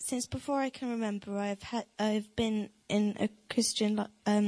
Since before I can remember, I've been in a Christian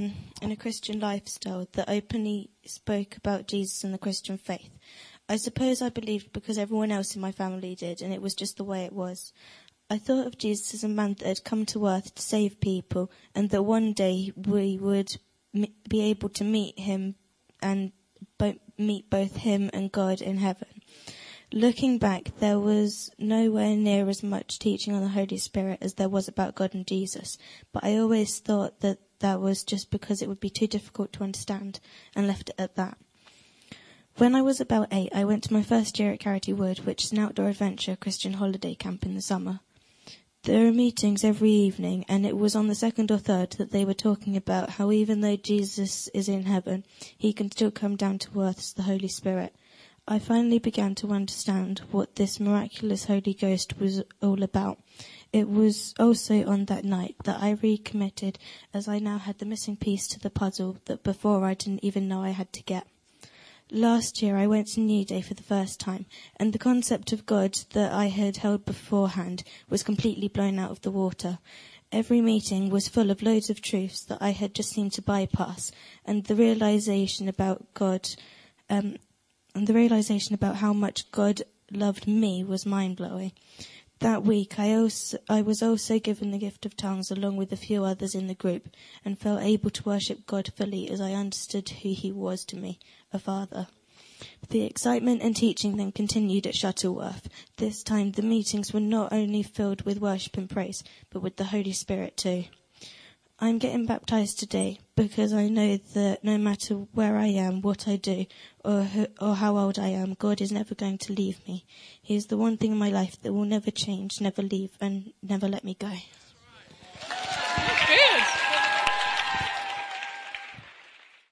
lifestyle that openly spoke about Jesus and the Christian faith. I suppose I believed because everyone else in my family did, and it was just the way it was. I thought of Jesus as a man that had come to earth to save people, and that one day we would be able to meet him and meet both him and God in heaven. Looking back, there was nowhere near as much teaching on the Holy Spirit as there was about God and Jesus, but I always thought that was just because it would be too difficult to understand, and left it at that. When I was about 8, I went to my first year at Carity Wood, which is an outdoor adventure Christian holiday camp in the summer. There are meetings every evening, and it was on the second or third that they were talking about how even though Jesus is in heaven, he can still come down to earth as the Holy Spirit. I finally began to understand what this miraculous Holy Ghost was all about. It was also on that night that I recommitted, as I now had the missing piece to the puzzle that before I didn't even know I had to get. Last year I went to New Day for the first time, and the concept of God that I had held beforehand was completely blown out of the water. Every meeting was full of loads of truths that I had just seemed to bypass, and the realization about God, and the realization about how much God loved me was mind-blowing. That week I was also given the gift of tongues along with a few others in the group, and felt able to worship God fully as I understood who he was to me, a father. The excitement and teaching then continued at Shuttleworth. This time the meetings were not only filled with worship and praise, but with the Holy Spirit too. I'm getting baptized today because I know that no matter where I am, what I do, or how old I am, God is never going to leave me. He is the one thing in my life that will never change, never leave, and never let me go.